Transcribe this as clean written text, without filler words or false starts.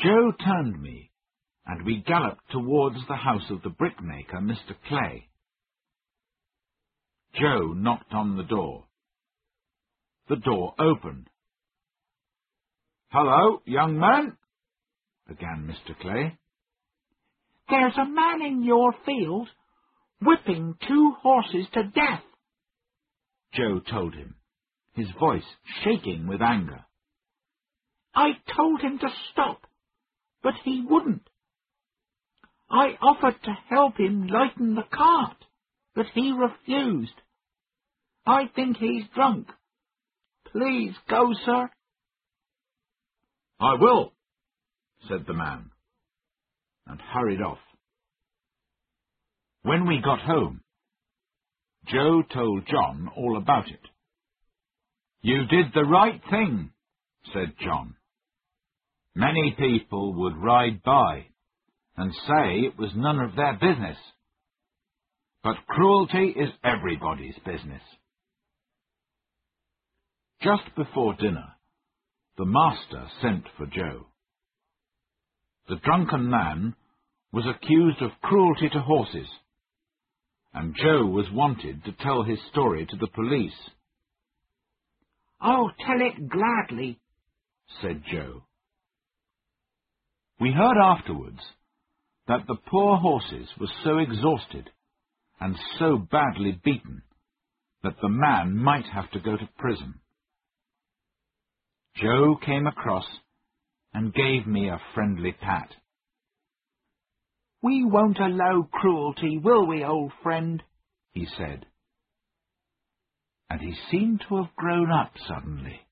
Joe turned me, and we galloped towards the house of the brickmaker, Mr. Clay. Joe knocked on the door. The door opened. "Hello, young man," began Mr. Clay. "There's a man in your field whipping 2 horses to death," Joe told him, his voice shaking with anger. "I told him to stop, but he wouldn't. I offered to help him lighten the cart, but he refused. I think he's drunk. Please go, sir." "I will," said the man, and hurried off. When we got home, Joe told John all about it. "You did the right thing," said John. "Many people would ride by and say it was none of their business. But cruelty is everybody's business." Just before dinner, the master sent for Joe. The drunken man was accused of cruelty to horses, and Joe was wanted to tell his story to the police. "I'll tell it gladly," said Joe. We heard afterwards that the poor horses were so exhausted and so badly beaten that the man might have to go to prison. Joe came across and gave me a friendly pat. "We won't allow cruelty, will we, old friend?" he said. And he seemed to have grown up suddenly.